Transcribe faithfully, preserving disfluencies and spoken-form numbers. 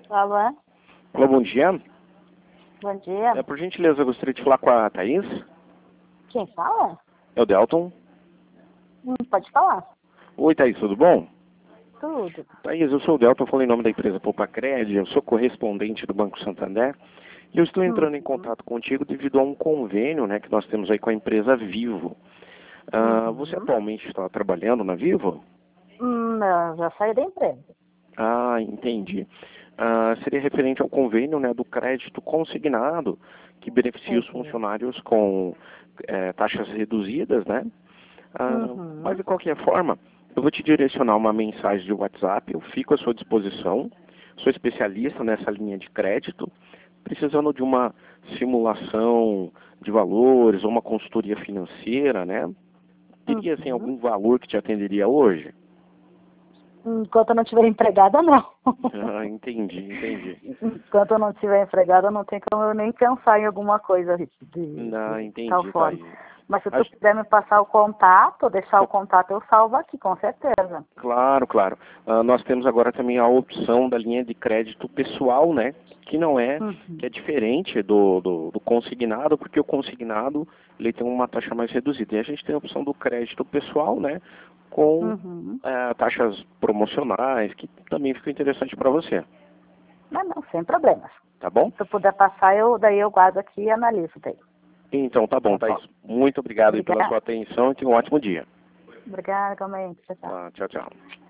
Alô? Alô, bom dia. Bom dia. É, por gentileza, eu gostaria de falar com a Thaís. Quem fala? É o Delton. Hum, pode falar. Oi, Thaís, tudo bom? Tudo. Thaís, eu sou o Delton, eu falo em nome da empresa Poupacred, eu sou correspondente do Banco Santander. E eu estou entrando Uhum. em contato contigo devido a um convênio, né, que nós temos aí com a empresa Vivo. Ah, Uhum. você atualmente está trabalhando na Vivo? Hum, não, já saí da empresa. Ah, entendi. Ah, seria referente ao convênio, né, do crédito consignado, que beneficia os Uhum. funcionários com eh, taxas reduzidas, né? Ah, mas Uhum. de qualquer forma, eu vou te direcionar uma mensagem de WhatsApp, eu fico à sua disposição, sou especialista nessa linha de crédito, precisando de uma simulação de valores ou uma consultoria financeira, né? Teria, assim, Uhum. algum valor que te atenderia hoje? Enquanto eu não estiver empregada, não. Ah, entendi, entendi. Enquanto eu não estiver empregada, não tem como eu nem pensar em alguma coisa de, Ah, de tal entendi, tá forma. aí. Mas se tu Acho- puder me passar o contato, deixar o contato, eu salvo aqui, com certeza. Claro, claro. Ah, nós temos agora também a opção da linha de crédito pessoal, né? Que não é, Uhum. que é diferente do, do, do consignado, porque o consignado ele tem uma taxa mais reduzida. E a gente tem a opção do crédito pessoal, né? Com Uhum. ah, taxas promocionais, que também fica interessante para você. Mas não, sem problemas. Tá bom? Se tu puder passar, eu, daí eu guardo aqui e analiso daí. Então, tá bom, Tá bom? Thaís. Muito obrigado aí pela Obrigada. sua atenção e tenha um ótimo dia. Obrigada, igualmente. Tchau, tchau. Tá, tchau, tchau.